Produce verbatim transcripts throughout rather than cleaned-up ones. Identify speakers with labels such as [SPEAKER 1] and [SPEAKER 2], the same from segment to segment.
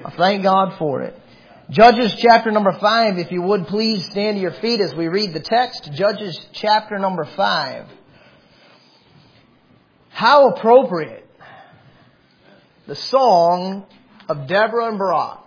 [SPEAKER 1] I thank God for it. Judges chapter number five, if you would please stand to your feet as we read the text. Judges chapter number five. How appropriate. The song of Deborah and Barak.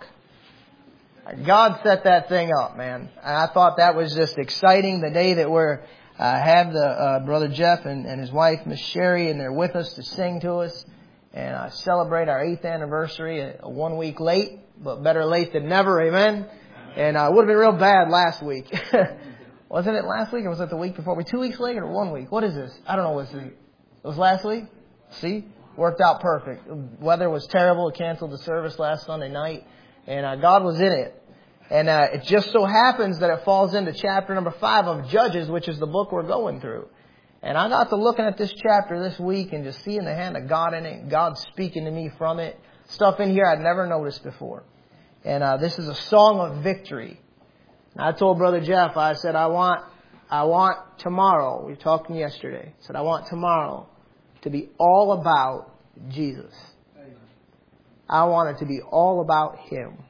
[SPEAKER 1] God set that thing up, man. And I thought that was just exciting. The day that we're uh, have the uh, brother Jeff and, and his wife Miss Sherry, and they're with us to sing to us and uh, celebrate our eighth anniversary. Uh, one week late, but better late than never. Amen. And uh, it would have been real bad last week. Wasn't it last week, or was it the week before? We two weeks late or one week? What is this? I don't know. What's it? It was last week. See, worked out perfect. Weather was terrible. It canceled the service last Sunday night, and uh, God was in it. And uh, it just so happens that it falls into chapter number five of Judges, which is the book we're going through. And I got to looking at this chapter this week and just seeing the hand of God in it, God speaking to me from it. Stuff in here I'd never noticed before. And uh, this is a song of victory. And I told Brother Jeff, I said, I want, I want tomorrow, we talked yesterday, I said, I want tomorrow to be all about Jesus. I want it to be all about Him.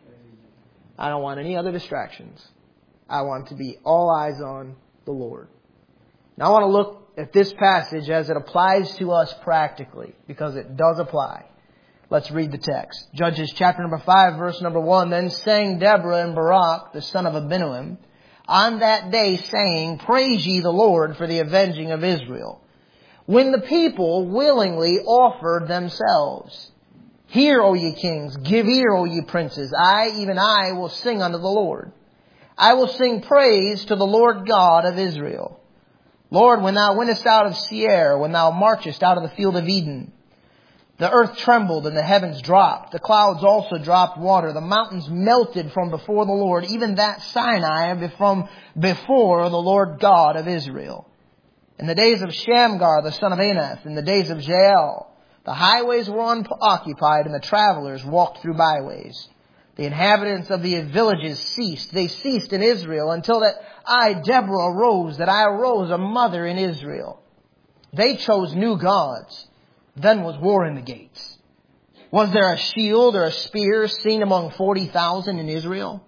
[SPEAKER 1] I don't want any other distractions. I want to be all eyes on the Lord. Now I want to look at this passage as it applies to us practically, because it does apply. Let's read the text. Judges chapter number five, verse number one. Then sang Deborah and Barak, the son of Abinoam, on that day saying, Praise ye the Lord for the avenging of Israel. When the people willingly offered themselves. Hear, O ye kings, give ear, O ye princes. I, even I, will sing unto the Lord. I will sing praise to the Lord God of Israel. Lord, when thou wentest out of Seir, when thou marchest out of the field of Eden, the earth trembled and the heavens dropped. The clouds also dropped water. The mountains melted from before the Lord, even that Sinai from before the Lord God of Israel. In the days of Shamgar, the son of Anath, in the days of Jael, the highways were unoccupied, and the travelers walked through byways. The inhabitants of the villages ceased. They ceased in Israel until that I, Deborah, arose, that I arose a mother in Israel. They chose new gods. Then was war in the gates. Was there a shield or a spear seen among forty thousand in Israel?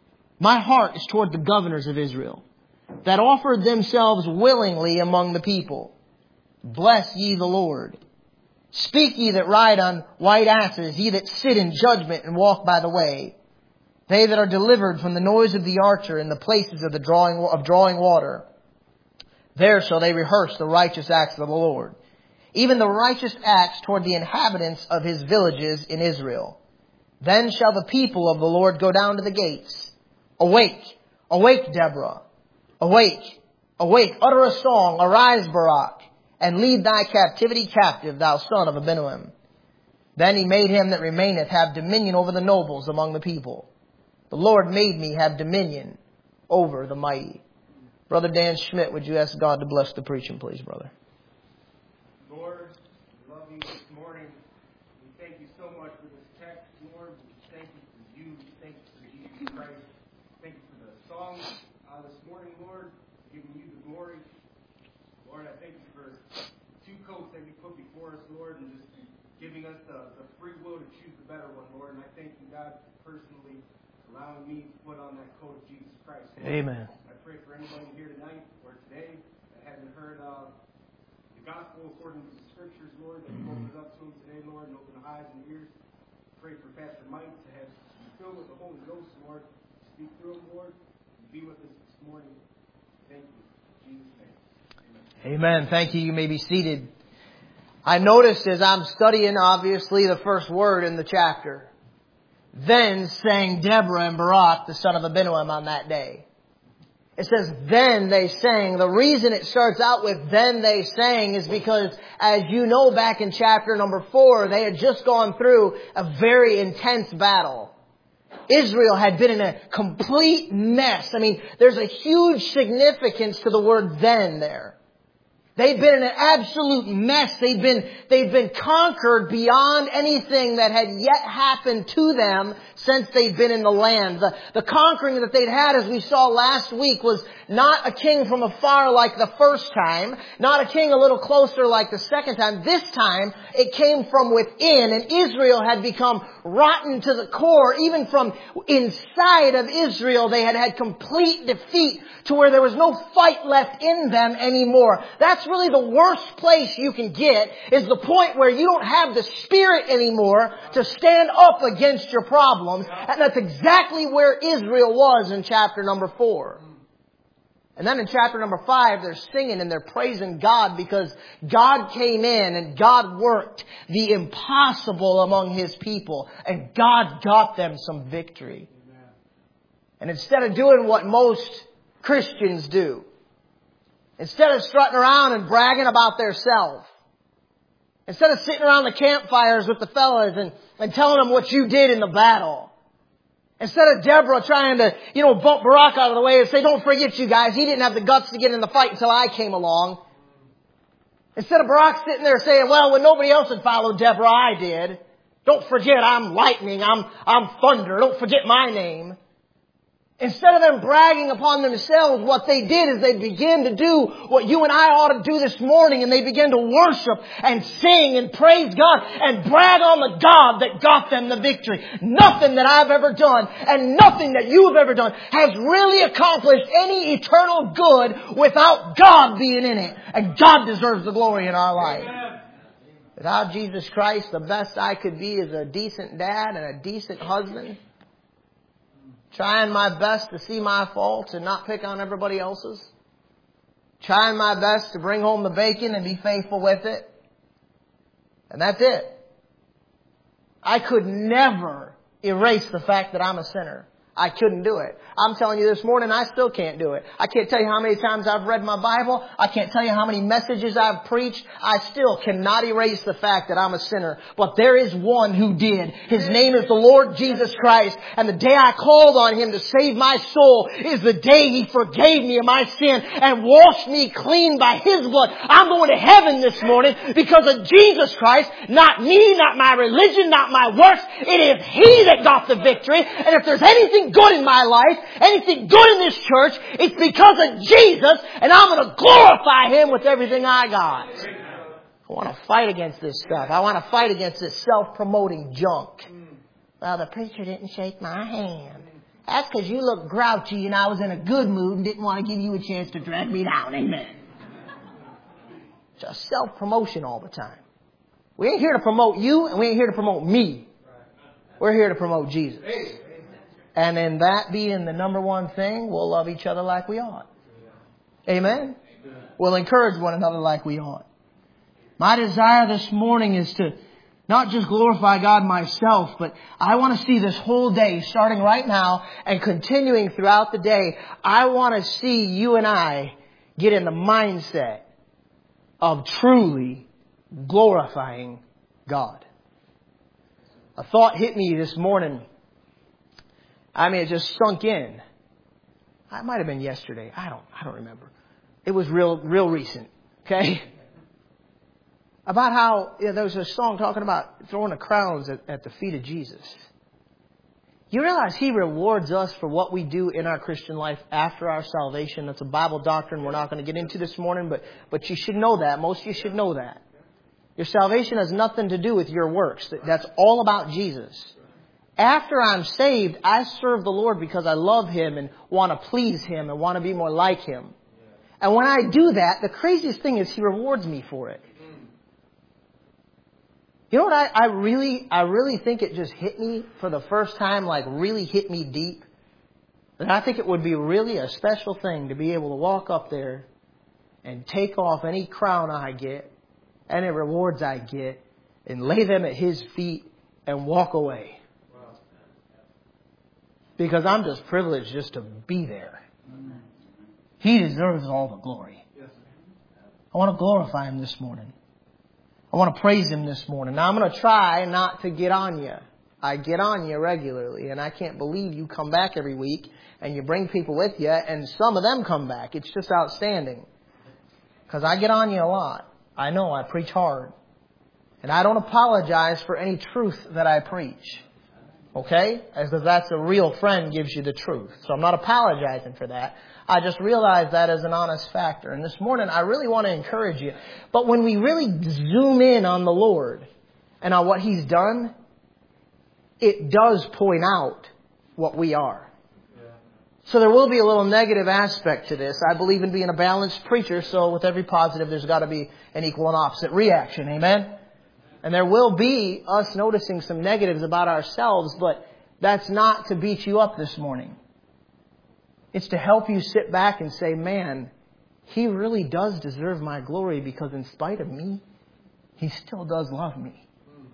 [SPEAKER 1] My heart is toward the governors of Israel, that offered themselves willingly among the people. Bless ye the Lord. Speak ye that ride on white asses, ye that sit in judgment and walk by the way. They that are delivered from the noise of the archer in the places of the drawing of drawing water. There shall they rehearse the righteous acts of the Lord, even the righteous acts toward the inhabitants of His villages in Israel. Then shall the people of the Lord go down to the gates. Awake, awake, Deborah. Awake, awake, utter a song, arise, Barak. And lead thy captivity captive, thou son of Abinoam. Then he made him that remaineth have dominion over the nobles among the people. The Lord made me have dominion over the mighty. Brother Dan Schmidt, would you ask God to bless the preaching, please, brother?
[SPEAKER 2] Lord, we love you this morning. We thank you so much for this text, Lord. We thank you for you. We thank you for Jesus Christ. Thank you for the song uh, this morning, Lord, giving you the glory. Lord, I thank you for two coats that you put before us, Lord, and just giving us the, the free will to choose the better one, Lord. And I thank you, God, personally allowing me to put on that coat of Jesus Christ. Lord.
[SPEAKER 1] Amen.
[SPEAKER 2] I pray for anybody here tonight or today that hasn't heard uh, the gospel according to the scriptures, Lord, that you open it up to them today, Lord, and open the eyes and ears. Pray for Pastor Mike to have be filled with the Holy Ghost, Lord. Speak through him, Lord. Be with us this morning. Thank you. In Jesus' name.
[SPEAKER 1] Amen. Thank you. You may be seated. I noticed as I'm studying, obviously, the first word in the chapter. Then sang Deborah and Barak, the son of Abinoam, on that day. It says, then they sang. The reason it starts out with then they sang is because, as you know, back in chapter number four, they had just gone through a very intense battle. Israel had been in a complete mess. I mean, there's a huge significance to the word then there. They'd been in an absolute mess. They'd been, they'd been conquered beyond anything that had yet happened to them since they'd been in the land. The, the conquering that they'd had, as we saw last week, was not a king from afar like the first time, not a king a little closer like the second time. This time, it came from within, and Israel had become rotten to the core. Even from inside of Israel, they had had complete defeat to where there was no fight left in them anymore. That's really the worst place you can get, is the point where you don't have the spirit anymore to stand up against your problems. And that's exactly where Israel was in chapter number four. And then in chapter number five, they're singing and they're praising God because God came in and God worked the impossible among His people. And God got them some victory. Amen. And instead of doing what most Christians do, instead of strutting around and bragging about their self, instead of sitting around the campfires with the fellas and, and telling them what you did in the battle, instead of Deborah trying to, you know, bump Barak out of the way and say, don't forget you guys, he didn't have the guts to get in the fight until I came along. Instead of Barak sitting there saying, well, when nobody else had followed Deborah, I did. Don't forget I'm lightning, I'm, I'm thunder, don't forget my name. Instead of them bragging upon themselves, what they did is they began to do what you and I ought to do this morning, and they began to worship and sing and praise God and brag on the God that got them the victory. Nothing that I've ever done and nothing that you've ever done has really accomplished any eternal good without God being in it. And God deserves the glory in our life. Without Jesus Christ, the best I could be is a decent dad and a decent husband, trying my best to see my faults and not pick on everybody else's. Trying my best to bring home the bacon and be faithful with it. And that's it. I could never erase the fact that I'm a sinner. I couldn't do it. I'm telling you this morning, I still can't do it. I can't tell you how many times I've read my Bible. I can't tell you how many messages I've preached. I still cannot erase the fact that I'm a sinner. But there is one who did. His name is the Lord Jesus Christ. And the day I called on Him to save my soul is the day He forgave me of my sin and washed me clean by His blood. I'm going to heaven this morning because of Jesus Christ. Not me, not my religion, not my works. It is He that got the victory. And if there's anything good in my life, anything good in this church, it's because of Jesus, and I'm going to glorify Him with everything I got. I want to fight against this stuff. I want to fight against this self-promoting junk. Well, the preacher didn't shake my hand. That's because you look grouchy and I was in a good mood and didn't want to give you a chance to drag me down. Amen. Just self-promotion all the time. We ain't here to promote you, and we ain't here to promote me. We're here to promote Jesus. And in that being the number one thing, we'll love each other like we ought. Amen? We'll encourage one another like we ought. My desire this morning is to not just glorify God myself, but I want to see this whole day, starting right now and continuing throughout the day, I want to see you and I get in the mindset of truly glorifying God. A thought hit me this morning. I mean, it just sunk in. It might have been yesterday. I don't, I don't remember. It was real, real recent. Okay? About how, you know, there was a song talking about throwing the crowns at, at the feet of Jesus. You realize He rewards us for what we do in our Christian life after our salvation. That's a Bible doctrine we're not going to get into this morning, but, but you should know that. Most of you should know that. Your salvation has nothing to do with your works. That's all about Jesus. After I'm saved, I serve the Lord because I love Him and want to please Him and want to be more like Him. And when I do that, the craziest thing is He rewards me for it. You know what I, I really, I really think it just hit me for the first time, like really hit me deep. And I think it would be really a special thing to be able to walk up there and take off any crown I get, any rewards I get, and lay them at His feet and walk away. Because I'm just privileged just to be there. He deserves all the glory. I want to glorify Him this morning. I want to praise Him this morning. Now I'm going to try not to get on you. I get on you regularly, and I can't believe you come back every week and you bring people with you, and some of them come back. It's just outstanding. Because I get on you a lot. I know I preach hard. And I don't apologize for any truth that I preach. Okay? As if that's a real friend gives you the truth. So I'm not apologizing for that. I just realize that as an honest factor. And this morning, I really want to encourage you. But when we really zoom in on the Lord and on what He's done, it does point out what we are. So there will be a little negative aspect to this. I believe in being a balanced preacher, so with every positive, there's got to be an equal and opposite reaction. Amen? And there will be us noticing some negatives about ourselves, but that's not to beat you up this morning. It's to help you sit back and say, man, He really does deserve my glory, because in spite of me, He still does love me.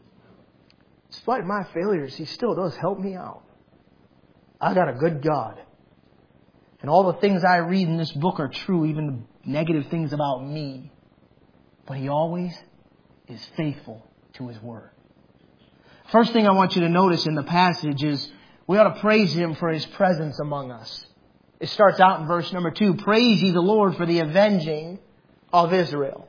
[SPEAKER 1] In spite of my failures, He still does help me out. I got a good God. And all the things I read in this book are true, even the negative things about me. But He always is faithful to His Word. First thing I want you to notice in the passage is we ought to praise Him for His presence among us. It starts out in verse number two. Praise ye the Lord for the avenging of Israel.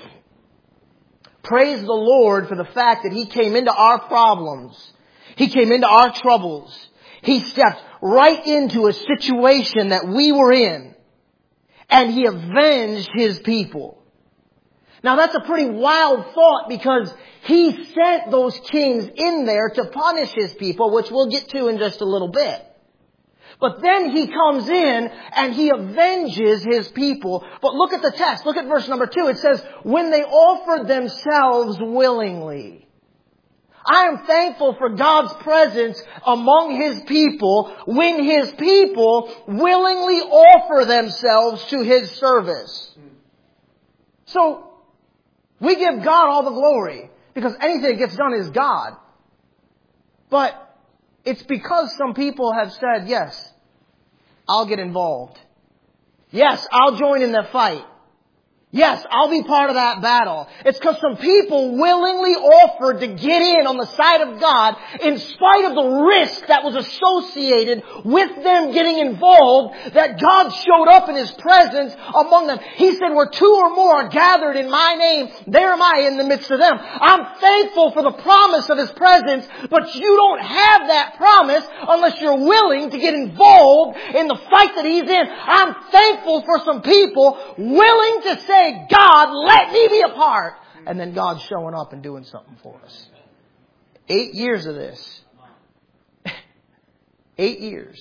[SPEAKER 1] Praise the Lord for the fact that He came into our problems. He came into our troubles. He stepped right into a situation that we were in. And He avenged His people. Now that's a pretty wild thought, because He sent those kings in there to punish His people, which we'll get to in just a little bit. But then He comes in and He avenges His people. But look at the text. Look at verse number two. It says, when they offered themselves willingly. I am thankful for God's presence among His people when His people willingly offer themselves to His service. So, we give God all the glory, because anything that gets done is God. But it's because some people have said, yes, I'll get involved. Yes, I'll join in the fight. Yes, I'll be part of that battle. It's because some people willingly offered to get in on the side of God in spite of the risk that was associated with them getting involved, that God showed up in His presence among them. He said, where two or more are gathered in my name, there am I in the midst of them. I'm thankful for the promise of His presence, but you don't have that promise unless you're willing to get involved in the fight that He's in. I'm thankful for some people willing to say, God, let me be a part. And then God's showing up and doing something for us. Eight years of this. Eight years.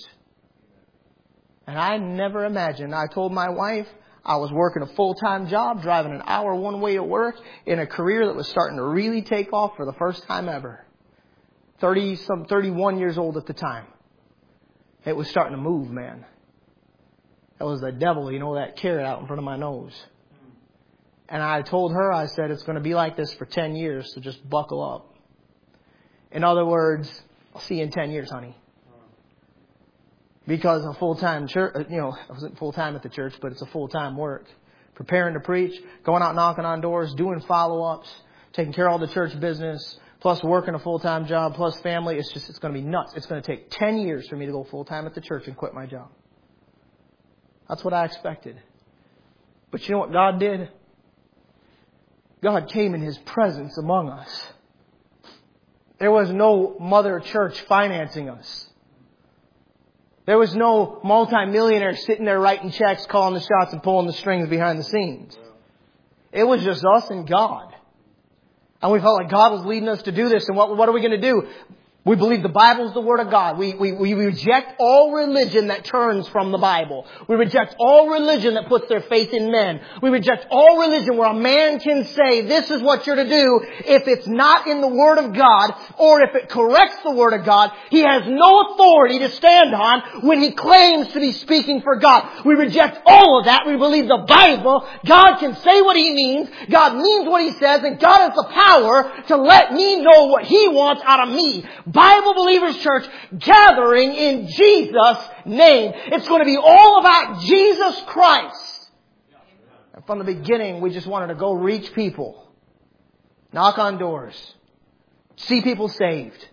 [SPEAKER 1] And I never imagined. I told my wife I was working a full-time job, driving an hour one way to work, in a career that was starting to really take off for the first time ever. Thirty, some thirty-one years old at the time. It was starting to move, man. That was the devil, you know, that carrot out in front of my nose. And I told her, I said, it's going to be like this for ten years, so just buckle up. In other words, I'll see you in ten years, honey. Because a full-time church, you know, I wasn't full-time at the church, but it's a full-time work. Preparing to preach, going out knocking on doors, doing follow-ups, taking care of all the church business, plus working a full-time job, plus family. It's just, it's going to be nuts. It's going to take ten years for me to go full-time at the church and quit my job. That's what I expected. But you know what God did? God came in His presence among us. There was no mother church financing us. There was no multimillionaire sitting there writing checks, calling the shots, and pulling the strings behind the scenes. It was just us and God. And we felt like God was leading us to do this. And what, what are we going to do? We believe the Bible is the Word of God. We, we, we reject all religion that turns from the Bible. We reject all religion that puts their faith in men. We reject all religion where a man can say, this is what you're to do, if it's not in the Word of God, or if it corrects the Word of God. He has no authority to stand on when he claims to be speaking for God. We reject all of that. We believe the Bible, God can say what He means, God means what He says, and God has the power to let me know what He wants out of me. Bible Believers Church gathering in Jesus' name. It's going to be all about Jesus Christ. And from the beginning, we just wanted to go reach people, knock on doors, see people saved.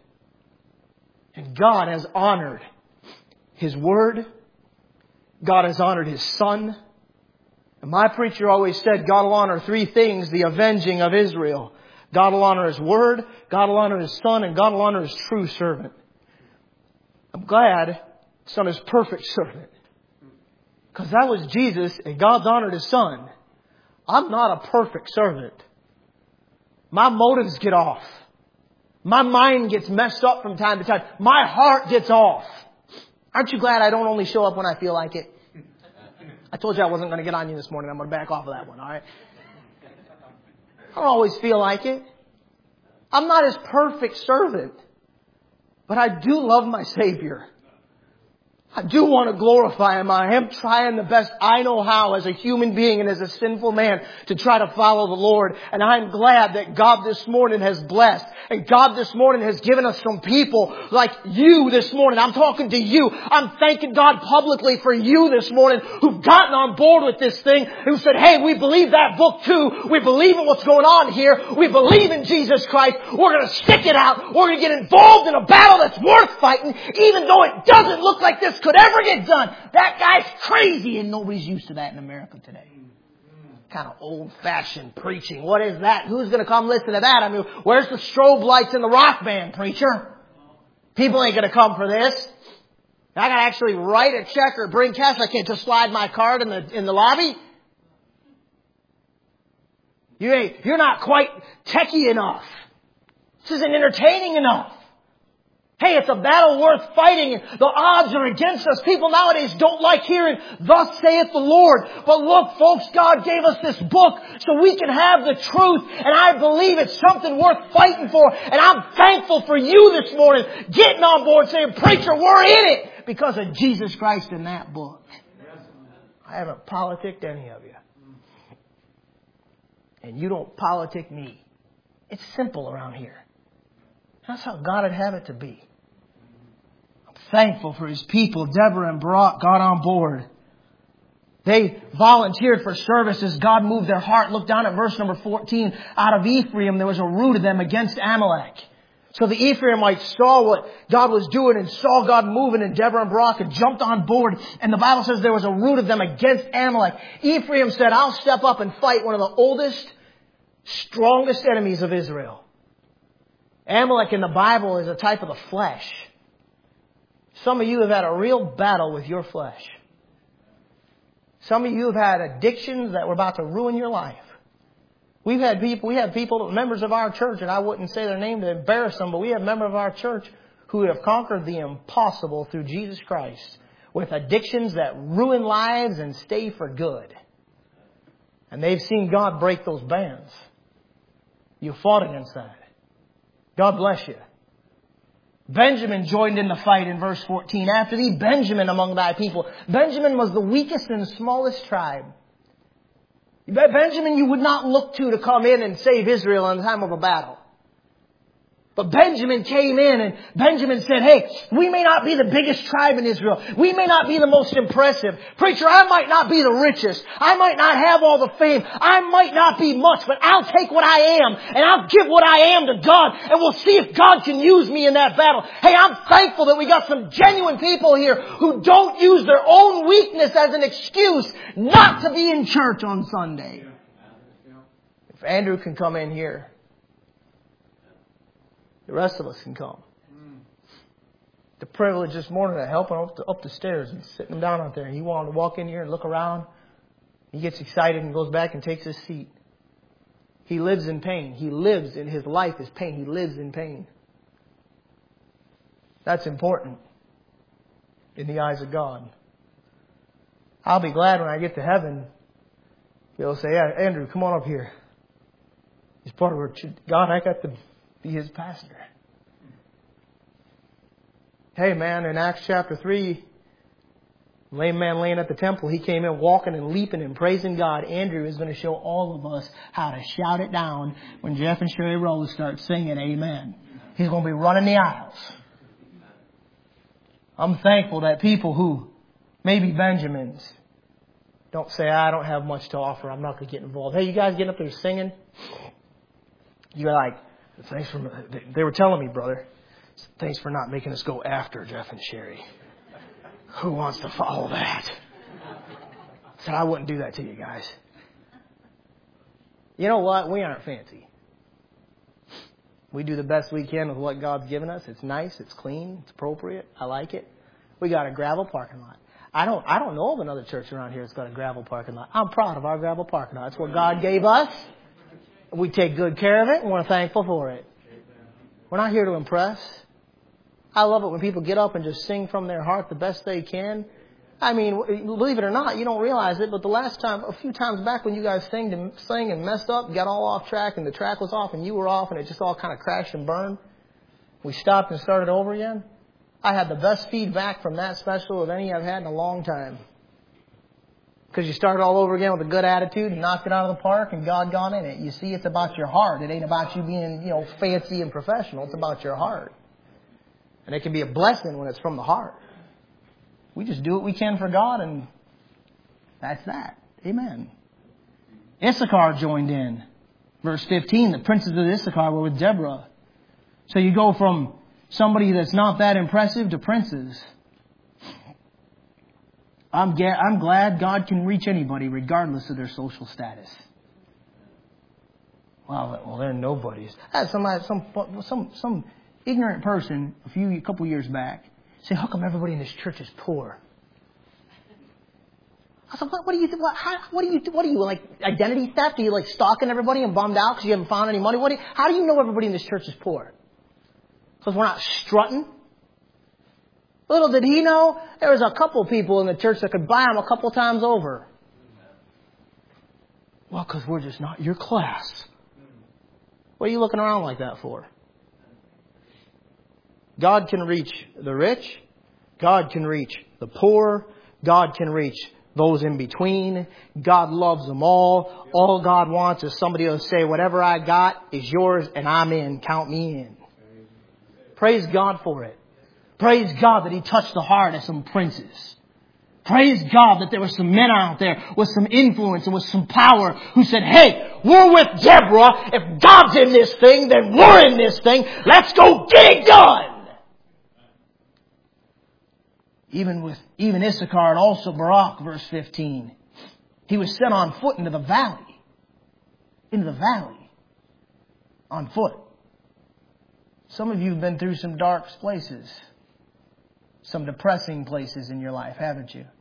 [SPEAKER 1] And God has honored His Word. God has honored His Son. And my preacher always said God will honor three things: the avenging of Israel, God will honor His Word, God will honor His Son, and God will honor His true servant. I'm glad Son is perfect servant. Because that was Jesus, and God's honored His Son. I'm not a perfect servant. My motives get off. My mind gets messed up from time to time. My heart gets off. Aren't you glad I don't only show up when I feel like it? I told you I wasn't going to get on you this morning. I'm going to back off of that one, all right? I don't always feel like it. I'm not His perfect servant. But I do love my Savior. I do want to glorify Him. I am trying the best I know how as a human being and as a sinful man to try to follow the Lord. And I'm glad that God this morning has blessed. And God this morning has given us some people like you this morning. I'm talking to you. I'm thanking God publicly for you this morning who've gotten on board with this thing. Who said, hey, we believe that book too. We believe in what's going on here. We believe in Jesus Christ. We're going to stick it out. We're going to get involved in a battle that's worth fighting, even though it doesn't look like this could ever get done. That guy's crazy, and nobody's used to that in America today. Kind of old-fashioned preaching. What is that? Who's going to come listen to that? I mean, where's the strobe lights in the rock band, preacher? People ain't going to come for this. I got to actually write a check or bring cash. I can't just slide my card in the in the lobby. You ain't, you're not quite techie enough. This isn't entertaining enough. Hey, it's a battle worth fighting. The odds are against us. People nowadays don't like hearing, thus saith the Lord. But look, folks, God gave us this book so we can have the truth. And I believe it's something worth fighting for. And I'm thankful for you this morning getting on board saying, preacher, we're in it because of Jesus Christ in that book. I haven't politicked any of you. And you don't politic me. It's simple around here. That's how God would have it to be. I'm thankful for His people. Deborah and Barak got on board. They volunteered for service as God moved their heart. Look down at verse number fourteen. Out of Ephraim there was a root of them against Amalek. So the Ephraimites saw what God was doing and saw God moving, and Deborah and Barak had jumped on board. And the Bible says there was a root of them against Amalek. Ephraim said, I'll step up and fight one of the oldest, strongest enemies of Israel. Amalek in the Bible is a type of the flesh. Some of you have had a real battle with your flesh. Some of you have had addictions that were about to ruin your life. We've had people, we have people, members of our church, and I wouldn't say their name to embarrass them, but we have members of our church who have conquered the impossible through Jesus Christ with addictions that ruin lives and stay for good. And they've seen God break those bands. You fought against that. God bless you. Benjamin joined in the fight in verse fourteen. After thee, Benjamin among thy people. Benjamin was the weakest and smallest tribe. Benjamin you would not look to to come in and save Israel in the time of a battle. But Benjamin came in and Benjamin said, hey, we may not be the biggest tribe in Israel. We may not be the most impressive. Preacher, I might not be the richest. I might not have all the fame. I might not be much, but I'll take what I am and I'll give what I am to God, and we'll see if God can use me in that battle. Hey, I'm thankful that we got some genuine people here who don't use their own weakness as an excuse not to be in church on Sunday. If Andrew can come in here, the rest of us can come. The privilege this morning of helping up the, up the stairs and sitting him down out there. He wanted to walk in here and look around. He gets excited and goes back and takes his seat. He lives in pain. He lives in his life is pain. He lives in pain. That's important in the eyes of God. I'll be glad when I get to heaven. He'll say, yeah, Andrew, come on up here. He's part of our church. God, I got to be his pastor. Hey man, in Acts chapter three, lame man laying at the temple, he came in walking and leaping and praising God. Andrew is going to show all of us how to shout it down when Jeff and Sherry Rose start singing amen. He's going to be running the aisles. I'm thankful that people who maybe Benjamins don't say, I don't have much to offer, I'm not going to get involved. Hey, you guys getting up there singing? You're like, thanks for, they were telling me, brother, thanks for not making us go after Jeff and Sherry. Who wants to follow that? I said, I wouldn't do that to you guys. You know what? We aren't fancy. We do the best we can with what God's given us. It's nice. It's clean. It's appropriate. I like it. We got a gravel parking lot. I don't, I don't know of another church around here that's got a gravel parking lot. I'm proud of our gravel parking lot. It's what God gave us. We take good care of it, and we're thankful for it. We're not here to impress. I love it when people get up and just sing from their heart the best they can. I mean, believe it or not, you don't realize it, but the last time, a few times back when you guys sang and, sang and messed up, got all off track and the track was off and you were off and it just all kind of crashed and burned, we stopped and started over again. I had the best feedback from that special of any I've had in a long time. Because you started all over again with a good attitude and knocked it out of the park and God got in it. You see, it's about your heart. It ain't about you being, you know, fancy and professional. It's about your heart. And it can be a blessing when it's from the heart. We just do what we can for God, and that's that. Amen. Issachar joined in. Verse fifteen, the princes of Issachar were with Deborah. So you go from somebody that's not that impressive to princes. I'm, ga- I'm glad God can reach anybody regardless of their social status. Well, well, they're nobodies. I had somebody, some, some, some ignorant person a few, a couple years back say, "How come everybody in this church is poor?" I said, "What, what do you, what, how, what do you, what are you like identity theft? Are you like stalking everybody and bummed out because you haven't found any money? What? Do you, how do you know everybody in this church is poor? Because we're not strutting." Little did he know, there was a couple people in the church that could buy him a couple times over. Well, because we're just not your class. What are you looking around like that for? God can reach the rich. God can reach the poor. God can reach those in between. God loves them all. All God wants is somebody to say, whatever I got is yours and I'm in. Count me in. Praise God for it. Praise God that He touched the heart of some princes. Praise God that there were some men out there with some influence and with some power who said, "Hey, we're with Deborah. If God's in this thing, then we're in this thing. Let's go get it done." Even with even Issachar and also Barak, verse fifteen. He was sent on foot into the valley. Into the valley. On foot. Some of you have been through some dark places. Some depressing places in your life, haven't you?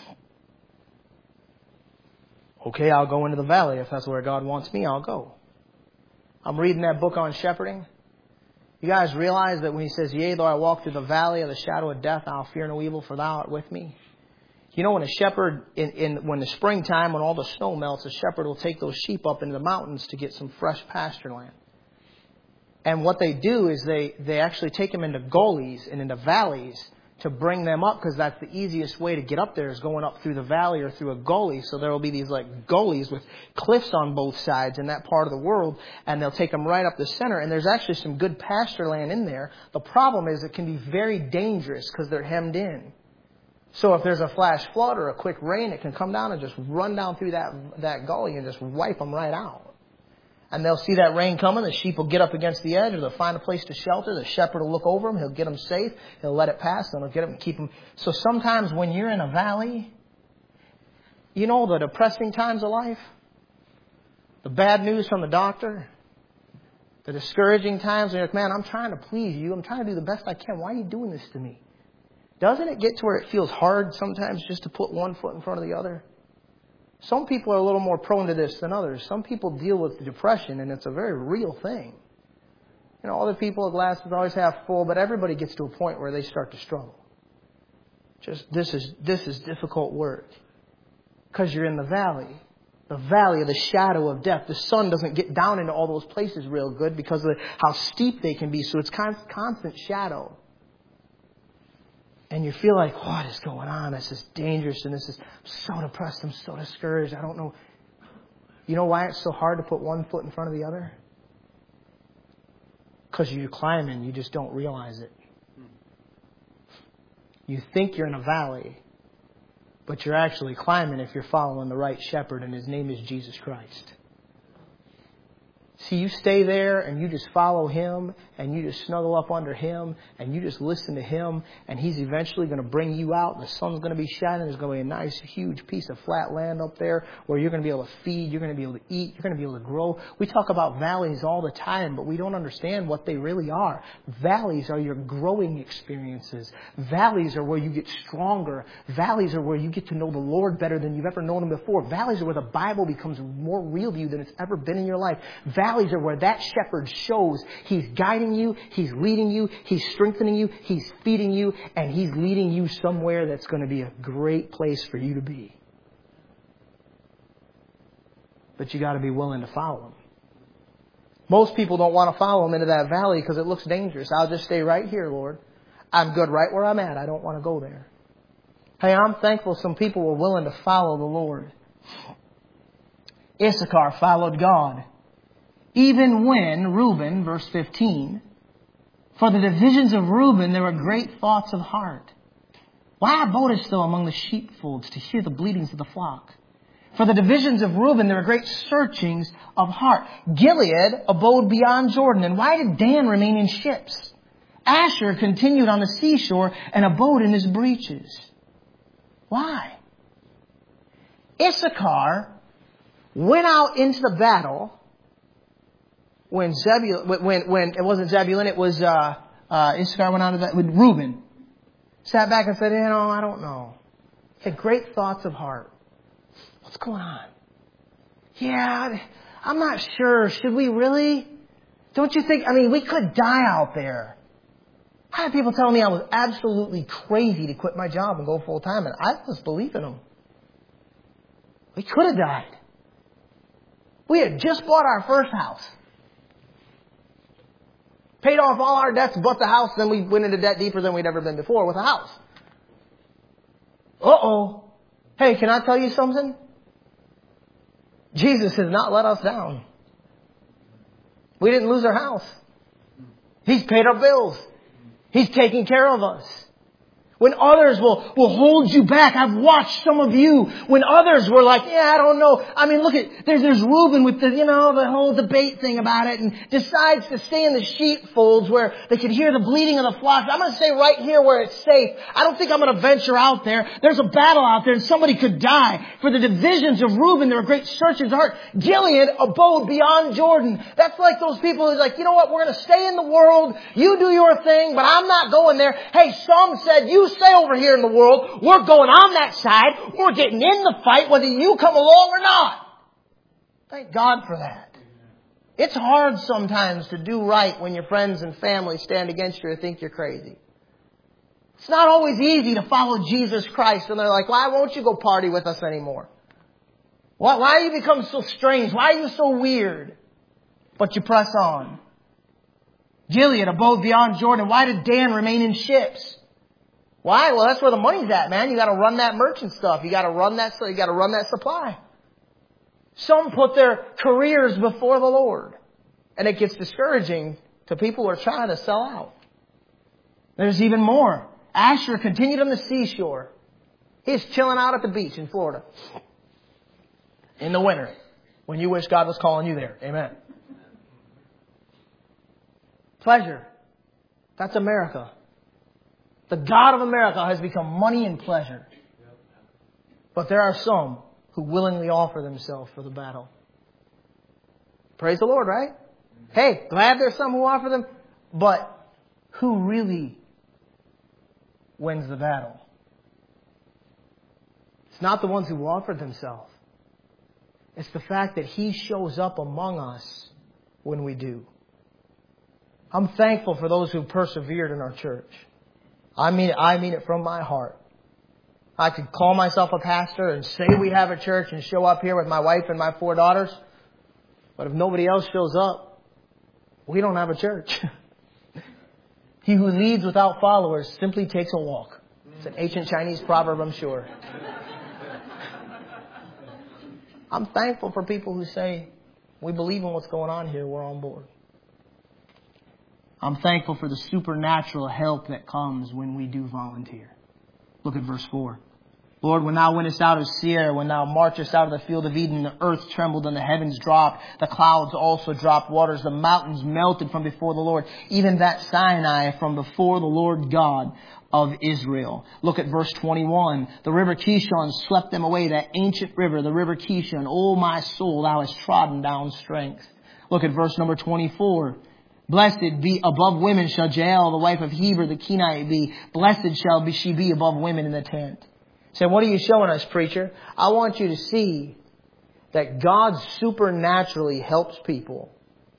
[SPEAKER 1] Okay, I'll go into the valley. If that's where God wants me, I'll go. I'm reading that book on shepherding. You guys realize that when He says, "Yea, though I walk through the valley of the shadow of death, I'll fear no evil, for Thou art with me." You know, when a shepherd, in, in when the springtime, when all the snow melts, a shepherd will take those sheep up into the mountains to get some fresh pasture land. And what they do is they, they actually take them into gullies and into valleys to bring them up, because that's the easiest way to get up there is going up through the valley or through a gully. So there will be these like gullies with cliffs on both sides in that part of the world, and they'll take them right up the center. And there's actually some good pasture land in there. The problem is it can be very dangerous because they're hemmed in. So if there's a flash flood or a quick rain, it can come down and just run down through that that gully and just wipe them right out. And they'll see that rain coming. The sheep will get up against the edge, or they'll find a place to shelter. The shepherd will look over them. He'll get them safe. He'll let it pass. Then he'll get them and keep them. So sometimes when you're in a valley, you know the depressing times of life, the bad news from the doctor, the discouraging times, and you're like, "Man, I'm trying to please you. I'm trying to do the best I can. Why are you doing this to me?" Doesn't it get to where it feels hard sometimes just to put one foot in front of the other? Some people are a little more prone to this than others. Some people deal with depression, and it's a very real thing. You know, other people, the glass is always half full, but everybody gets to a point where they start to struggle. Just, this is, this is difficult work. Because you're in the valley. The valley of the shadow of death. The sun doesn't get down into all those places real good because of how steep they can be. So it's constant shadow. And you feel like, what is going on? This is dangerous, and this is, I'm so depressed, I'm so discouraged, I don't know. You know why it's so hard to put one foot in front of the other? Because you're climbing, you just don't realize it. You think you're in a valley, but you're actually climbing if you're following the right shepherd, and His name is Jesus Christ. See, you stay there and you just follow Him and you just snuggle up under Him and you just listen to Him, and He's eventually going to bring you out. The sun's going to be shining. There's going to be a nice, huge piece of flat land up there where you're going to be able to feed. You're going to be able to eat. You're going to be able to grow. We talk about valleys all the time, but we don't understand what they really are. Valleys are your growing experiences. Valleys are where you get stronger. Valleys are where you get to know the Lord better than you've ever known Him before. Valleys are where the Bible becomes more real to you than it's ever been in your life. Valleys valleys are where that shepherd shows He's guiding you, He's leading you, He's strengthening you, He's feeding you, and He's leading you somewhere that's going to be a great place for you to be. But you got to be willing to follow Him. Most people don't want to follow Him into that valley because it looks dangerous. I'll just stay right here, Lord. I'm good right where I'm at. I don't want to go there. Hey, I'm thankful some people were willing to follow the Lord. Issachar followed God. Even when Reuben, verse fifteen, for the divisions of Reuben there were great thoughts of heart. Why abodest thou among the sheepfolds to hear the bleatings of the flock? For the divisions of Reuben there were great searchings of heart. Gilead abode beyond Jordan. And why did Dan remain in ships? Asher continued on the seashore and abode in his breaches. Why? Issachar went out into the battle when Zebulun, when, when it wasn't Zebulun, it was, uh, uh, Issachar went out of that with Reuben. Sat back and said, you know, I don't know. He had great thoughts of heart. What's going on? Yeah, I'm not sure. Should we really? Don't you think? I mean, we could die out there. I had people telling me I was absolutely crazy to quit my job and go full time, and I was believing them. We could have died. We had just bought our first house. Paid off all our debts, bought the house, then we went into debt deeper than we'd ever been before with a house. Uh-oh. Hey, can I tell you something? Jesus has not let us down. We didn't lose our house. He's paid our bills. He's taking care of us. When others will, will hold you back. I've watched some of you. When others were like, yeah, I don't know. I mean, look at, there's, there's Reuben with the, you know, the whole debate thing about it and decides to stay in the sheepfolds where they could hear the bleating of the flocks. I'm going to stay right here where it's safe. I don't think I'm going to venture out there. There's a battle out there and somebody could die. For the divisions of Reuben, there were great searches of heart. Gilead abode beyond Jordan. That's like those people who's like, you know what? We're going to stay in the world. You do your thing, but I'm not going there. Hey, some said, you stay over here in the world. We're going on that side. We're getting in the fight whether you come along or not. Thank God for that. It's hard sometimes to do right when your friends and family stand against you or think you're crazy. It's not always easy to follow Jesus Christ and they're like, why won't you go party with us anymore? Why, why you become so strange? Why are you so weird? But you press on. Gilead abode beyond Jordan. Why did Dan remain in ships? Why? Well, that's where the money's at, man. You got to run that merchant stuff. You got to run that. You got to run that supply. Some put their careers before the Lord, and it gets discouraging to people who are trying to sell out. There's even more. Asher continued on the seashore. He's chilling out at the beach in Florida in the winter when you wish God was calling you there. Amen. Pleasure. That's America. The God of America has become money and pleasure. But there are some who willingly offer themselves for the battle. Praise the Lord, right? Hey, glad there's some who offer them. But who really wins the battle? It's not the ones who offered themselves. It's the fact that He shows up among us when we do. I'm thankful for those who persevered in our church. I mean it, I mean it from my heart. I could call myself a pastor and say we have a church and show up here with my wife and my four daughters. But if nobody else shows up, we don't have a church. He who leads without followers simply takes a walk. It's an ancient Chinese proverb, I'm sure. I'm thankful for people who say, we believe in what's going on here, we're on board. I'm thankful for the supernatural help that comes when we do volunteer. Look at verse four. Lord, when thou wentest out of Seir, when thou marchest out of the field of Eden, the earth trembled and the heavens dropped. The clouds also dropped waters. The mountains melted from before the Lord. Even that Sinai from before the Lord God of Israel. Look at verse twenty-one. The river Kishon swept them away. That ancient river, the river Kishon. O my soul, thou hast trodden down strength. Look at verse number twenty-four. Blessed be above women shall Jael, the wife of Heber the Kenite, be. Blessed shall be she be above women in the tent. So what are you showing us, preacher? I want you to see that God supernaturally helps people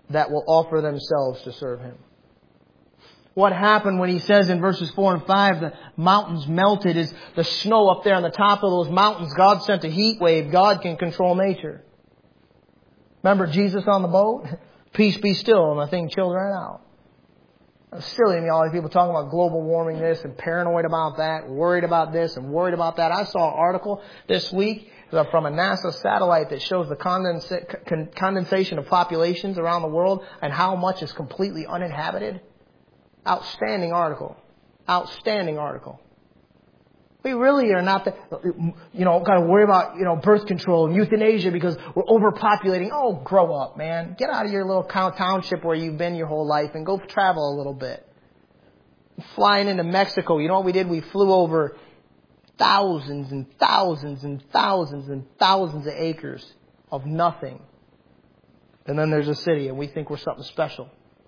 [SPEAKER 1] that will offer themselves to serve Him. What happened when He says in verses four and five, the mountains melted, is the snow up there on the top of those mountains. God sent a heat wave. God can control nature. Remember Jesus on the boat? Peace be still, and the thing chilled right out. It's silly to me, all these people talking about global warming this and paranoid about that, worried about this and worried about that. I saw an article this week from a NASA satellite that shows the condensa- condensation of populations around the world and how much is completely uninhabited. Outstanding article. Outstanding article. We really are not, the, you know, got to worry about, you know, birth control and euthanasia because we're overpopulating. Oh, grow up, man. Get out of your little township where you've been your whole life and go travel a little bit. Flying into Mexico, you know what we did? We flew over thousands and thousands and thousands and thousands of acres of nothing. And then there's a city and we think we're something special.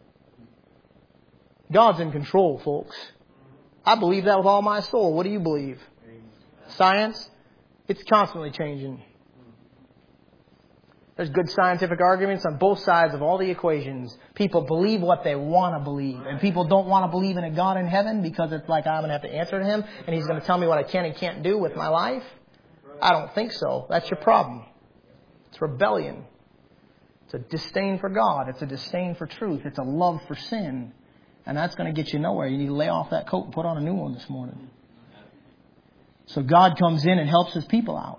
[SPEAKER 1] God's in control, folks. I believe that with all my soul. What do you believe? Science? It's constantly changing. There's good scientific arguments on both sides of all the equations. People believe what they want to believe. And people don't want to believe in a God in heaven because it's like I'm going to have to answer to Him and He's going to tell me what I can and can't do with my life. I don't think so. That's your problem. It's rebellion. It's a disdain for God. It's a disdain for truth. It's a love for sin. And that's going to get you nowhere. You need to lay off that coat and put on a new one this morning. So God comes in and helps His people out.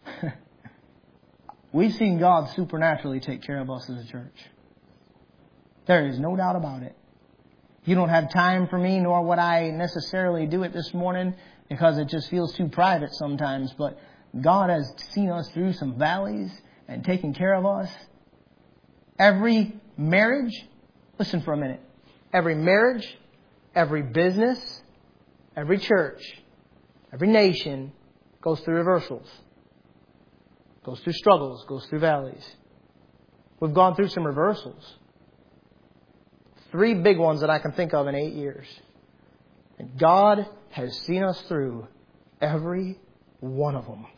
[SPEAKER 1] We've seen God supernaturally take care of us as a church. There is no doubt about it. You don't have time for me, nor would I necessarily do it this morning because it just feels too private sometimes. But God has seen us through some valleys and taken care of us. Every marriage, listen for a minute. Every marriage, every business, every church, every nation goes through reversals. Goes through struggles, goes through valleys. We've gone through some reversals. Three big ones that I can think of in eight years. And God has seen us through every one of them.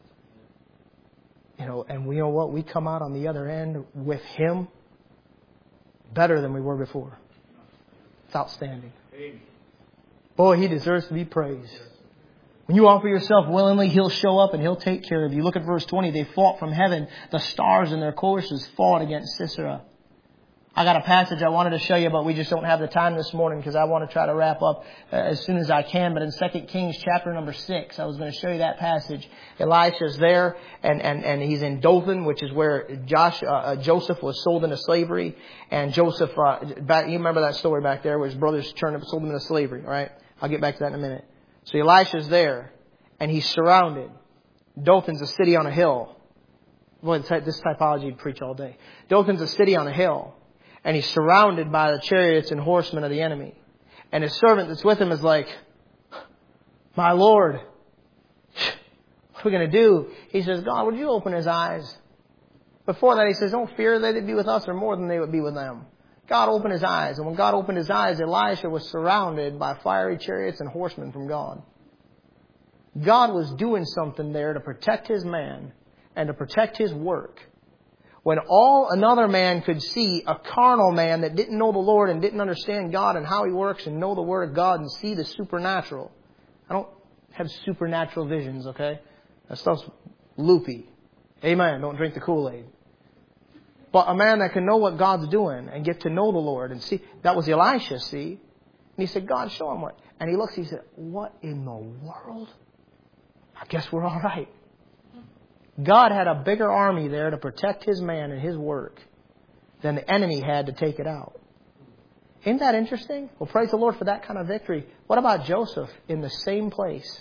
[SPEAKER 1] You know, and we know what? We come out on the other end with Him better than we were before. It's outstanding. Boy, He deserves to be praised. When you offer yourself willingly, He'll show up and He'll take care of you. Look at verse twenty. They fought from heaven. The stars in their courses fought against Sisera. I got a passage I wanted to show you, but we just don't have the time this morning because I want to try to wrap up as soon as I can. But in Second Kings chapter number six, I was going to show you that passage. Elisha's there, and, and, and he's in Dothan, which is where Josh, uh, Joseph was sold into slavery. And Joseph, uh, back, you remember that story back there where his brothers turned up, sold him into slavery, all right? I'll get back to that in a minute. So Elisha's there, and he's surrounded. Dothan's a city on a hill. Boy, this typology would preach all day. Dothan's a city on a hill. And he's surrounded by the chariots and horsemen of the enemy. And his servant that's with him is like, my Lord, what are we going to do? He says, God, would you open his eyes? Before that, he says, don't fear, they that be with us are more than they would be with them. God opened his eyes. And when God opened his eyes, Elisha was surrounded by fiery chariots and horsemen from God. God was doing something there to protect his man and to protect his work. When all another man could see, a carnal man that didn't know the Lord and didn't understand God and how He works and know the Word of God and see the supernatural. I don't have supernatural visions, okay? That stuff's loopy. Amen. Don't drink the Kool-Aid. But a man that can know what God's doing and get to know the Lord and see. That was Elisha, see? And he said, God, show him what. And he looks, he said, what in the world? I guess we're all right. God had a bigger army there to protect His man and His work than the enemy had to take it out. Isn't that interesting? Well, praise the Lord for that kind of victory. What about Joseph in the same place?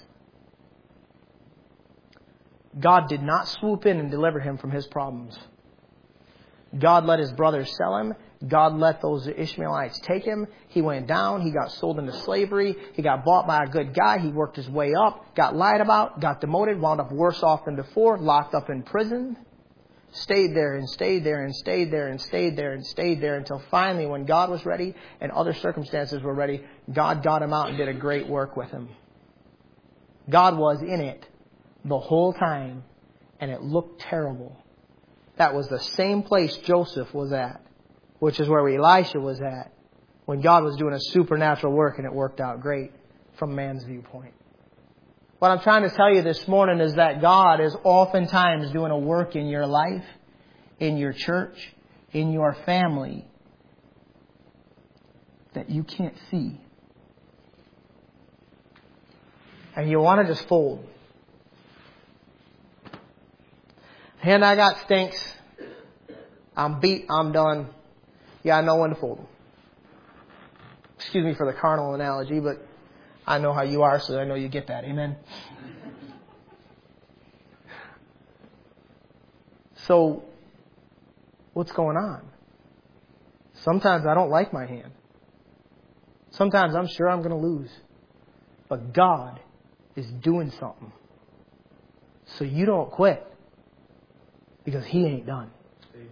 [SPEAKER 1] God did not swoop in and deliver him from his problems. God let his brothers sell him. God let those Ishmaelites take him. He went down. He got sold into slavery. He got bought by a good guy. He worked his way up, got lied about, got demoted, wound up worse off than before, locked up in prison. Stayed there and stayed there and stayed there and stayed there and stayed there until finally when God was ready and other circumstances were ready, God got him out and did a great work with him. God was in it the whole time and it looked terrible. That was the same place Joseph was at which is where Elisha was at when God was doing a supernatural work and it worked out great from man's viewpoint. What I'm trying to tell you this morning is that God is oftentimes doing a work in your life, in your church, in your family that you can't see. And you want to just fold. Hand I got stinks. I'm beat. I'm done. Yeah, I know when to fold them. Excuse me for the carnal analogy, but I know how you are, so I know you get that. Amen. So, what's going on? Sometimes I don't like my hand. Sometimes I'm sure I'm going to lose. But God is doing something. So you don't quit. Because He ain't done. Amen.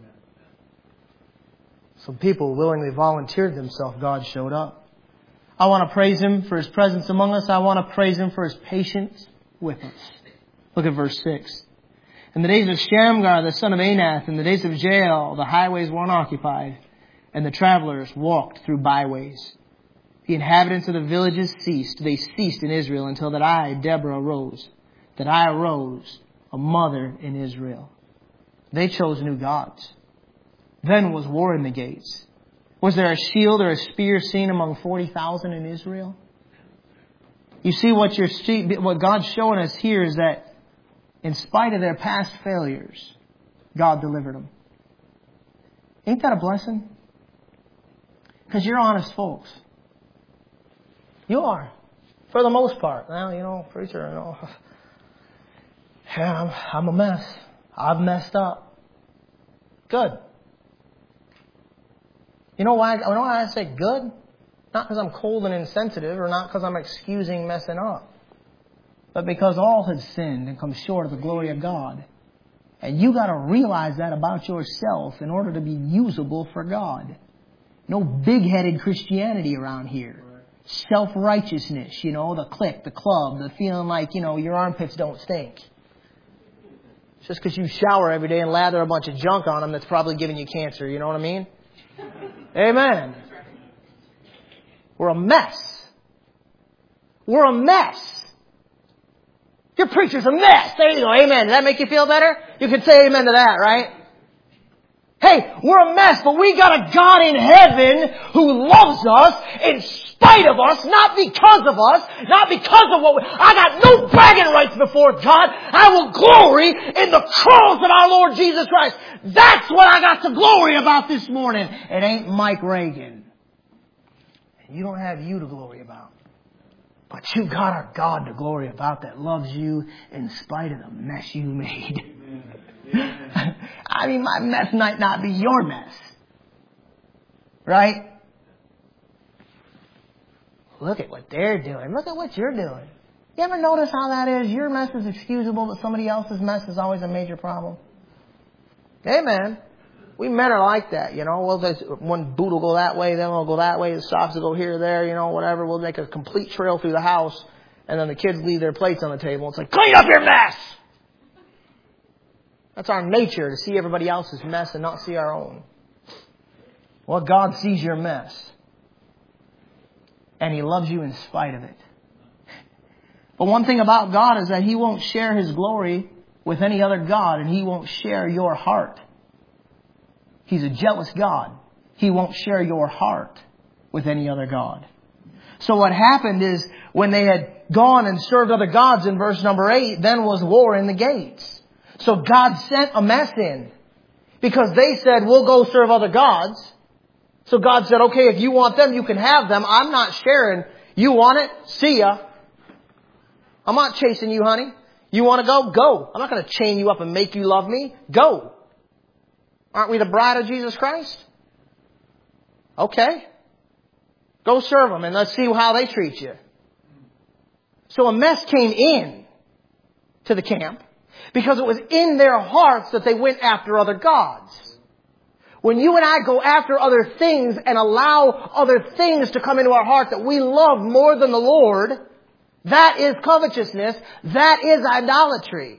[SPEAKER 1] Some people willingly volunteered themselves. God showed up. I want to praise Him for His presence among us. I want to praise Him for His patience with us. Look at verse six. In the days of Shamgar, the son of Anath, in the days of Jael, the highways were unoccupied, and the travelers walked through byways. The inhabitants of the villages ceased. They ceased in Israel until that I, Deborah, arose. That I arose, a mother in Israel. They chose new gods. Then was war in the gates. Was there a shield or a spear seen among forty thousand in Israel? You see, what you're what God's showing us here is that in spite of their past failures, God delivered them. Ain't that a blessing? Because you're honest folks. You are. For the most part. Well, you know, preacher, you know, yeah, I'm, I'm a mess. I've messed up. Good. You know why, you know why I say good? Not because I'm cold and insensitive or not because I'm excusing messing up. But because all have sinned and come short of the glory of God. And you got to realize that about yourself in order to be usable for God. No big-headed Christianity around here. Self-righteousness, you know, the clique, the club, the feeling like, you know, your armpits don't stink. It's just because you shower every day and lather a bunch of junk on them that's probably giving you cancer, you know what I mean? Amen. We're a mess. We're a mess. Your preacher's a mess. There you go. Amen. Does that make you feel better? You can say amen to that, right? Hey, we're a mess, but we got a God in heaven who loves us in spite of us, not because of us, not because of what we... I got no bragging rights before God. I will glory in the cross of our Lord Jesus Christ. That's what I got to glory about this morning. It ain't Mike Reagan. You don't have you to glory about. But you got a God to glory about that loves you in spite of the mess you made. I mean, my mess might not be your mess. Right? Look at what they're doing. Look at what you're doing. You ever notice how that is? Your mess is excusable, but somebody else's mess is always a major problem. Amen. We men are like that, you know. Well, there's one boot will go that way, then we'll go that way, the socks will go here, there, you know, whatever. We'll make a complete trail through the house, and then the kids leave their plates on the table. It's like, clean up your mess! That's our nature, to see everybody else's mess and not see our own. Well, God sees your mess. And He loves you in spite of it. But one thing about God is that He won't share His glory with any other God, and He won't share your heart. He's a jealous God. He won't share your heart with any other God. So what happened is, when they had gone and served other gods in verse number eight, then was war in the gates. So God sent a mess in. Because they said, we'll go serve other gods. So God said, okay, if you want them, you can have them. I'm not sharing. You want it? See ya. I'm not chasing you, honey. You want to go? Go. I'm not going to chain you up and make you love me. Go. Aren't we the bride of Jesus Christ? Okay. Go serve them and let's see how they treat you. So a mess came in to the camp because it was in their hearts that they went after other gods. When you and I go after other things and allow other things to come into our heart that we love more than the Lord, that is covetousness. That is idolatry.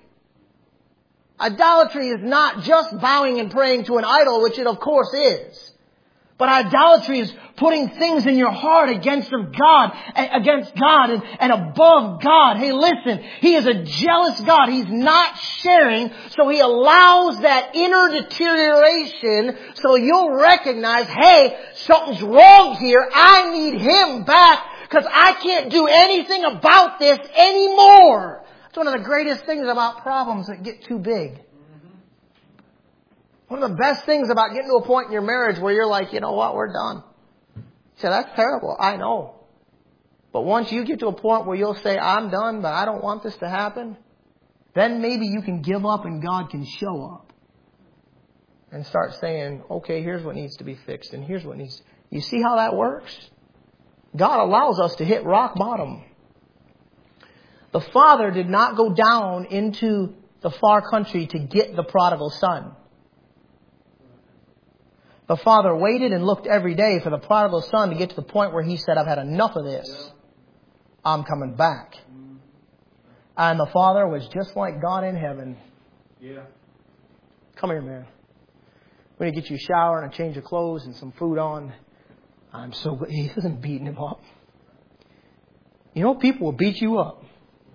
[SPEAKER 1] Idolatry is not just bowing and praying to an idol, which it of course is. But idolatry is putting things in your heart against God, against God and, and above God. Hey, listen, He is a jealous God. He's not sharing, so He allows that inner deterioration so you'll recognize, hey, something's wrong here. I need Him back because I can't do anything about this anymore. It's one of the greatest things about problems that get too big. One of the best things about getting to a point in your marriage where you're like, you know what, we're done. You say, that's terrible. I know. But once you get to a point where you'll say, I'm done, but I don't want this to happen, then maybe you can give up and God can show up. And start saying, okay, here's what needs to be fixed and here's what needs. You see how that works? God allows us to hit rock bottom. The father did not go down into the far country to get the prodigal son. The father waited and looked every day for the prodigal son to get to the point where he said, I've had enough of this. I'm coming back. And the father was just like God in heaven. Yeah. Come here, man. We're going to get you a shower and a change of clothes and some food on. I'm so glad. He isn't beating him up. You know, people will beat you up.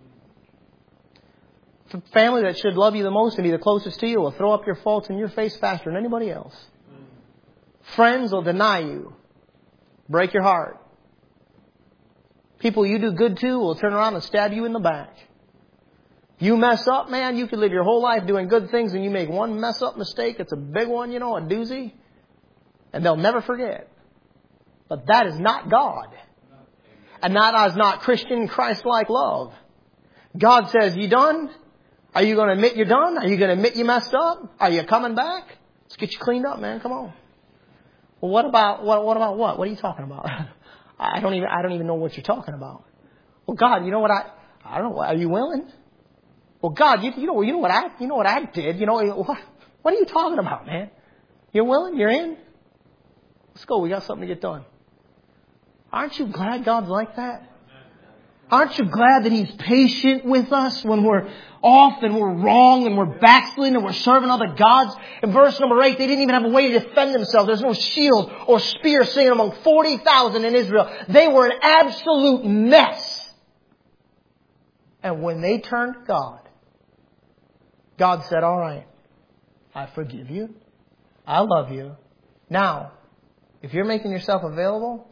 [SPEAKER 1] The family that should love you the most and be the closest to you will throw up your faults in your face faster than anybody else. Friends will deny you. Break your heart. People you do good to will turn around and stab you in the back. You mess up, man, you could live your whole life doing good things and you make one mess up mistake. It's a big one, you know, a doozy. And they'll never forget. But that is not God. And that is not Christian Christ-like love. God says, you done? Are you going to admit you're done? Are you going to admit you messed up? Are you coming back? Let's get you cleaned up, man. Come on. Well, what about what? What about what? What are you talking about? I don't even. I don't even know what you're talking about. Well, God, you know what I? I don't know. Are you willing? Well, God, you, you know. You know what I? You know what I did. You know what? What are you talking about, man? You're willing? You're in? Let's go. We got something to get done. Aren't you glad God's like that? Aren't you glad that He's patient with us when we're off and we're wrong and we're backsliding and we're serving other gods? In verse number eight, they didn't even have a way to defend themselves. There's no shield or spear singing among forty thousand in Israel. They were an absolute mess. And when they turned to God, God said, all right, I forgive you. I love you. Now, if you're making yourself available,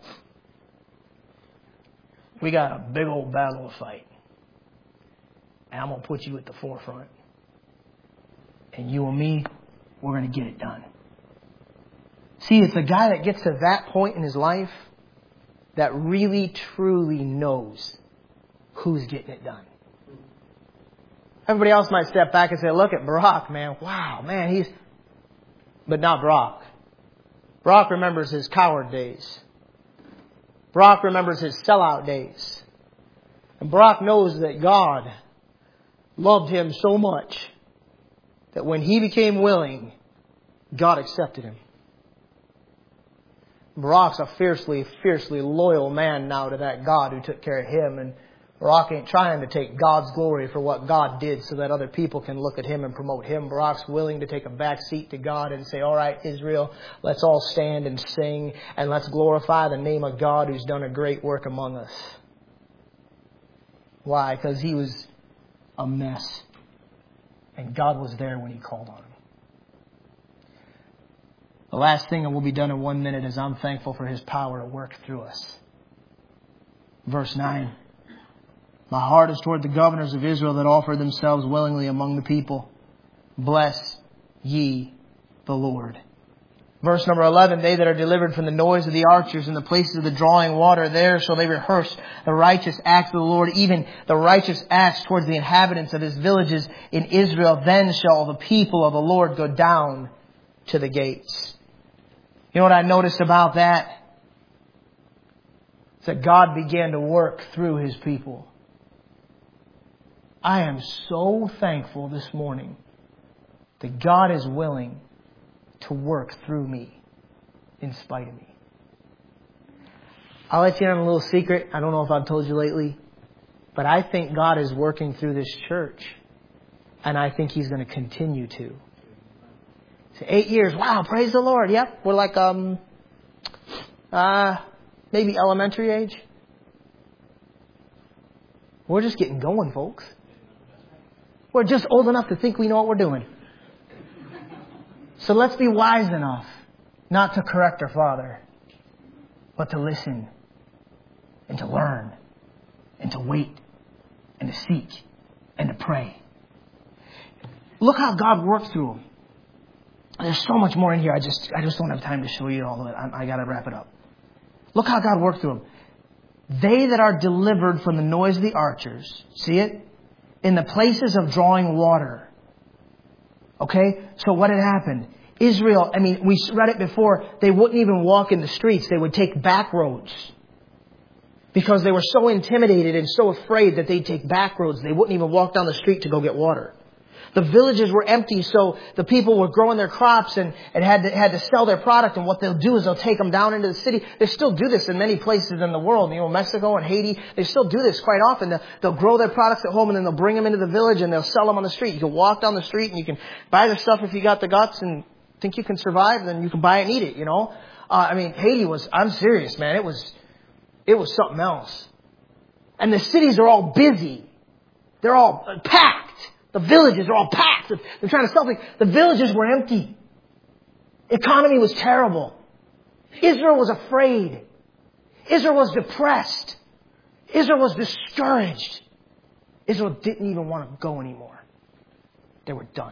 [SPEAKER 1] we got a big old battle to fight. And I'm going to put you at the forefront. And you and me, we're going to get it done. See, it's a guy that gets to that point in his life that really, truly knows who's getting it done. Everybody else might step back and say, look at Barak, man. Wow, man, he's... But not Barak. Barak remembers his coward days. Barak remembers his sellout days. And Barak knows that God loved him so much that when he became willing, God accepted him. Barak's a fiercely, fiercely loyal man now to that God who took care of him. And Barak ain't trying to take God's glory for what God did so that other people can look at him and promote him. Barak's willing to take a back seat to God and say, all right, Israel, let's all stand and sing and let's glorify the name of God who's done a great work among us. Why? Because he was a mess. And God was there when He called on him. The last thing, and we'll be done in one minute, is I'm thankful for His power to work through us. Verse nine. My heart is toward the governors of Israel that offer themselves willingly among the people. Bless ye the Lord. Verse number eleven, they that are delivered from the noise of the archers in the places of the drawing water, there shall they rehearse the righteous acts of the Lord, even the righteous acts towards the inhabitants of His villages in Israel. Then shall the people of the Lord go down to the gates. You know what I noticed about that? It's that God began to work through His people. I am so thankful this morning that God is willing to work through me in spite of me. I'll let you in on a little secret. I don't know if I've told you lately, but I think God is working through this church, and I think He's going to continue to. So eight years. Wow, praise the Lord. Yep, we're like um, Uh, maybe elementary age. We're just getting going, folks. We're just old enough to think we know what we're doing. So let's be wise enough not to correct our Father, but to listen and to learn and to wait and to seek and to pray. Look how God worked through them. There's so much more in here. I just I just don't have time to show you all of it. I, I got to wrap it up. Look how God worked through them. They that are delivered from the noise of the archers, see it? In the places of drawing water. Okay? So what had happened? Israel, I mean, we read it before, they wouldn't even walk in the streets. They would take back roads. Because they were so intimidated and so afraid that they'd take back roads. They wouldn't even walk down the street to go get water. The villages were empty, so the people were growing their crops and, and had to, had to sell their product. And what they'll do is they'll take them down into the city. They still do this in many places in the world. You know, Mexico and Haiti, they still do this quite often. They'll, they'll grow their products at home and then they'll bring them into the village and they'll sell them on the street. You can walk down the street and you can buy the stuff if you got the guts and think you can survive, then you can buy it and eat it, you know. Uh, I mean, Haiti was, I'm serious, man. It was, it was something else. And the cities are all busy. They're all packed. The villages are all packed. They're trying to sell things. The villages were empty. Economy was terrible. Israel was afraid. Israel was depressed. Israel was discouraged. Israel didn't even want to go anymore. They were done.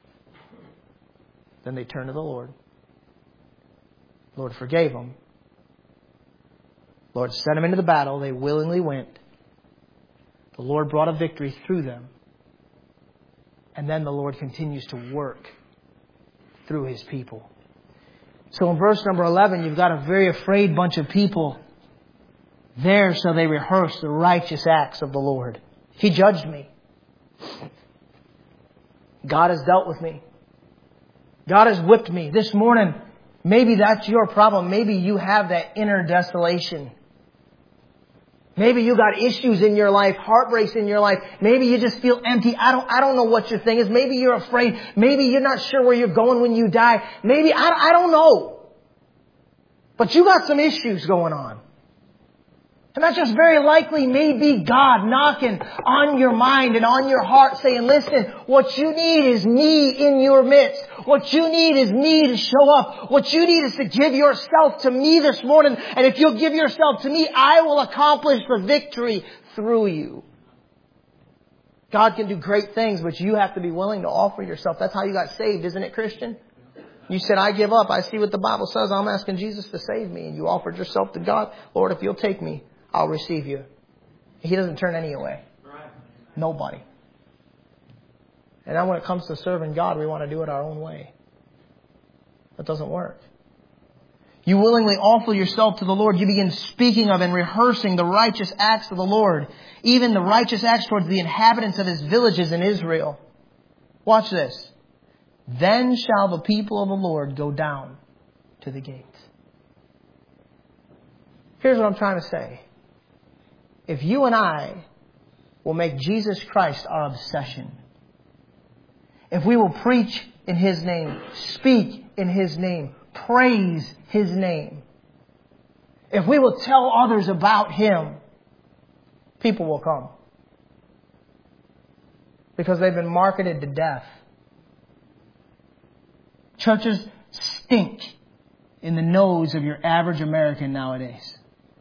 [SPEAKER 1] Then they turned to the Lord. The Lord forgave them. The Lord sent them into the battle. They willingly went. The Lord brought a victory through them. And then the Lord continues to work through His people. So in verse number eleven, you've got a very afraid bunch of people. There shall they rehearse the righteous acts of the Lord. He judged me. God has dealt with me. God has whipped me. This morning, maybe that's your problem. Maybe you have that inner desolation. Maybe you got issues in your life, heartbreaks in your life. Maybe you just feel empty. I don't, I don't know what your thing is. Maybe you're afraid. Maybe you're not sure where you're going when you die. Maybe, I, I don't know. But you got some issues going on. And that just very likely may be God knocking on your mind and on your heart saying, listen, what you need is me in your midst. What you need is me to show up. What you need is to give yourself to me this morning. And if you'll give yourself to me, I will accomplish the victory through you. God can do great things, but you have to be willing to offer yourself. That's how you got saved, isn't it, Christian? You said, I give up. I see what the Bible says. I'm asking Jesus to save me. And you offered yourself to God. Lord, if you'll take me, I'll receive you. He doesn't turn any away. Nobody. And then when it comes to serving God, we want to do it our own way. That doesn't work. You willingly offer yourself to the Lord. You begin speaking of and rehearsing the righteous acts of the Lord. Even the righteous acts towards the inhabitants of His villages in Israel. Watch this. Then shall the people of the Lord go down to the gates. Here's what I'm trying to say. If you and I will make Jesus Christ our obsession, if we will preach in His name, speak in His name, praise His name, if we will tell others about Him, people will come. Because they've been marketed to death. Churches stink in the nose of your average American nowadays.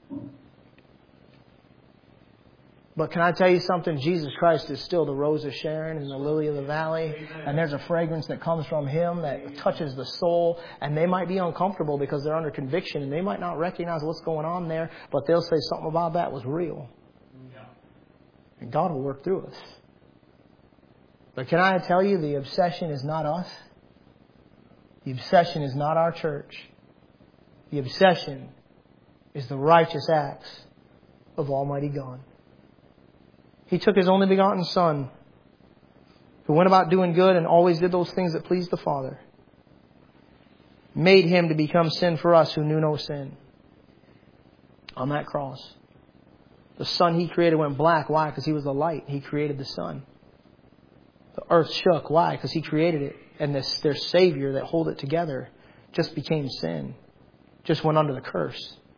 [SPEAKER 1] But can I tell you something? Jesus Christ is still the rose of Sharon and the lily of the valley. Amen. And there's a fragrance that comes from Him that touches the soul. And they might be uncomfortable because they're under conviction and they might not recognize what's going on there. But they'll say something about that was real. Yeah. And God will work through us. But can I tell you, the obsession is not us. The obsession is not our church. The obsession is the righteous acts of Almighty God. He took His only begotten Son, who went about doing good and always did those things that pleased the Father, made Him to become sin for us who knew no sin. On that cross. The sun He created went black. Why? Because He was the light. He created the sun. The earth shook. Why? Because He created it. And this, their Savior that hold it together just became sin. Just went under the curse.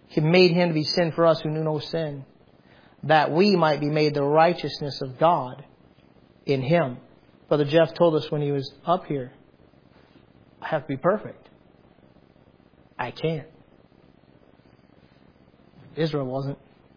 [SPEAKER 1] He made Him to be sin for us who knew no sin, that we might be made the righteousness of God in Him. Brother Jeff told us when he was up here, I have to be perfect. I can't. Israel wasn't.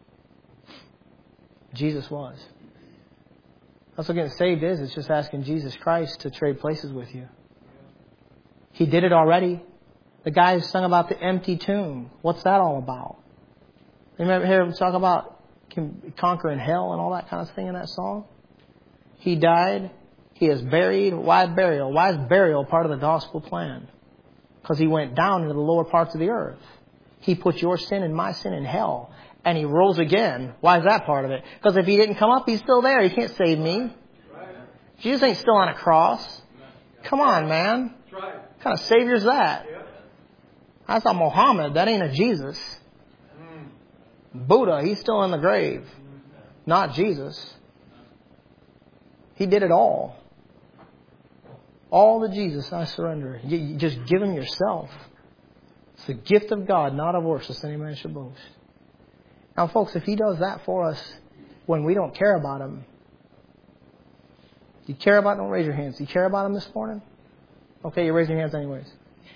[SPEAKER 1] Jesus was. That's what getting saved is. It's just asking Jesus Christ to trade places with you. He did it already. The guys sung about the empty tomb. What's that all about? You remember hear him talk about conquering hell and all that kind of thing in that song? He died. He is buried. Why burial? Why is burial part of the gospel plan? Because He went down into the lower parts of the earth. He put your sin and my sin in hell. And He rose again. Why is that part of it? Because if He didn't come up, He's still there. He can't save me. Jesus ain't still on a cross. Come on, man. What kind of Savior is that? That's not Muhammad. That ain't a Jesus. Buddha, he's still in the grave. Not Jesus. He did it all. All to Jesus I surrender. You, you just give Him yourself. It's the gift of God, not of works, lest any man should boast. Now, folks, if He does that for us when we don't care about Him, you care about Him? Don't raise your hands. You care about Him this morning? Okay, you're raising your hands anyways.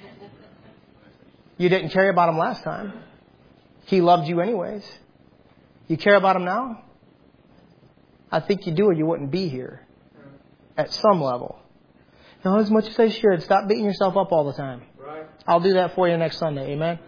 [SPEAKER 1] You didn't care about Him last time. He loved you anyways. You care about Him now? I think you do or you wouldn't be here. At some level. Not as much as I should. Stop beating yourself up all the time. Right. I'll do that for you next Sunday. Amen?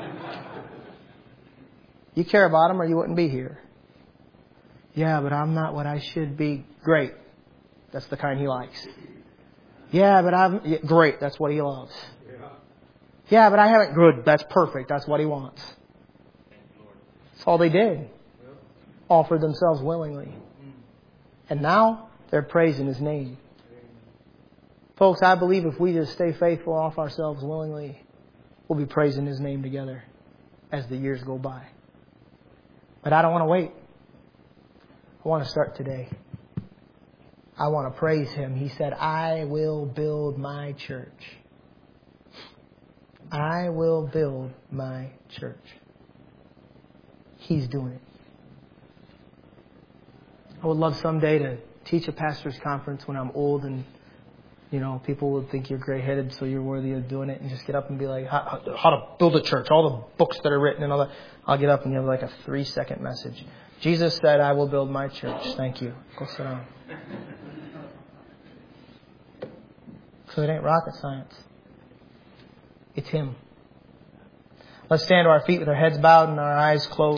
[SPEAKER 1] You care about Him or you wouldn't be here. Yeah, but I'm not what I should be. Great. That's the kind He likes. Yeah, but I'm... Yeah, great. That's what He loves. Yeah. yeah, but I haven't... Good. That's perfect. That's what He wants. That's all they did. Yeah. Offered themselves willingly. And now they're praising His name. Folks, I believe if we just stay faithful, off ourselves willingly, we'll be praising His name together as the years go by. But I don't want to wait. I want to start today. I want to praise Him. He said, I will build my church. I will build my church. He's doing it. I would love someday to teach a pastor's conference when I'm old and, you know, people would think you're gray-headed, so you're worthy of doing it, and just get up and be like, how, how to build a church, all the books that are written and all that. I'll get up and give like a three-second message. Jesus said, I will build my church. Thank you. Go sit down. So it ain't rocket science. It's Him. Let's stand to our feet with our heads bowed and our eyes closed.